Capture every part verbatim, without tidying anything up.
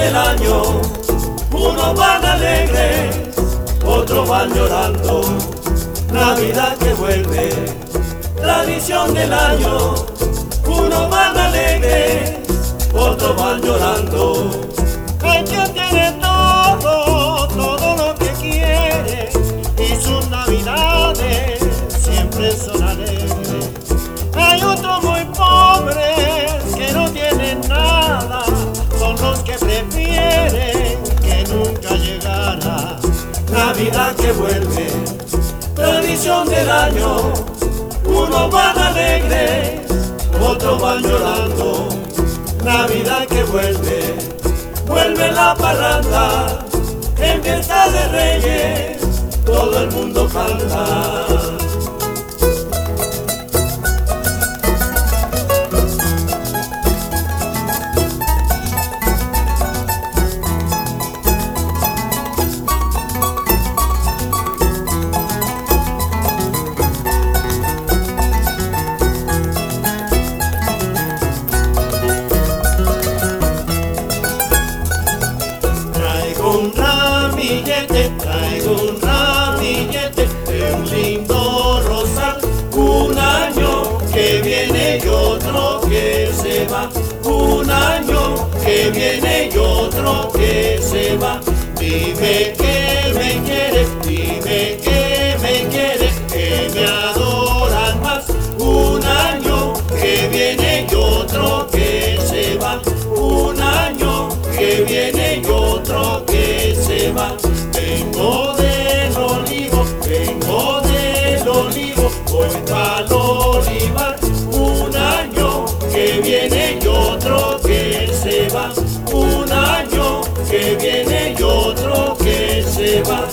del año, unos van alegres, otros van llorando. Navidad que vuelve, tradición del año, unos van alegres, otros van llorando. Hay quien tiene todo, todo lo que quiere, y sus navidades siempre son alegres. Hay otros muy pobres que no tienen nada, son los que prefieren que nunca llegara. Navidad que vuelve, tradición del año, unos van alegres, otros van llorando. Navidad que vuelve, vuelve la parranda, en fiesta de reyes, todo el mundo canta. Un ramillete, traigo un ramillete de un lindo rosal. Un año que viene y otro que se va, un año que viene y otro que se va. Dime que me quieres, dime que me quieres, que me adoran más. Un año que viene y otro que se va, un año que viene y otro que se va. Vengo del olivo, vengo del olivo, voy pa'l olivar. Un año que viene y otro que se va, un año que viene y otro que se va.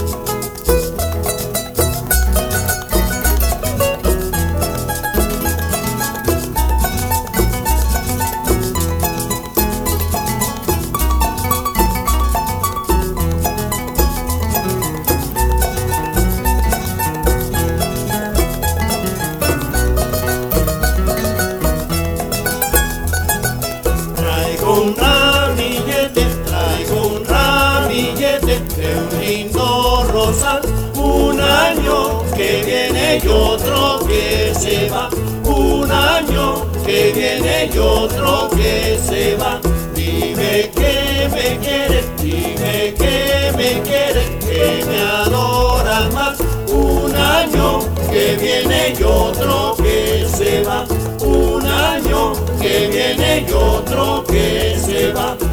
Un ramillete, traigo un ramillete de un lindo rosal. Un año que viene y otro que se va, un año que viene y otro que se va. Dime que me quieres, dime que me quieres, que me adoras más. Un año que viene y otro que se va, un año que viene y otro que se va.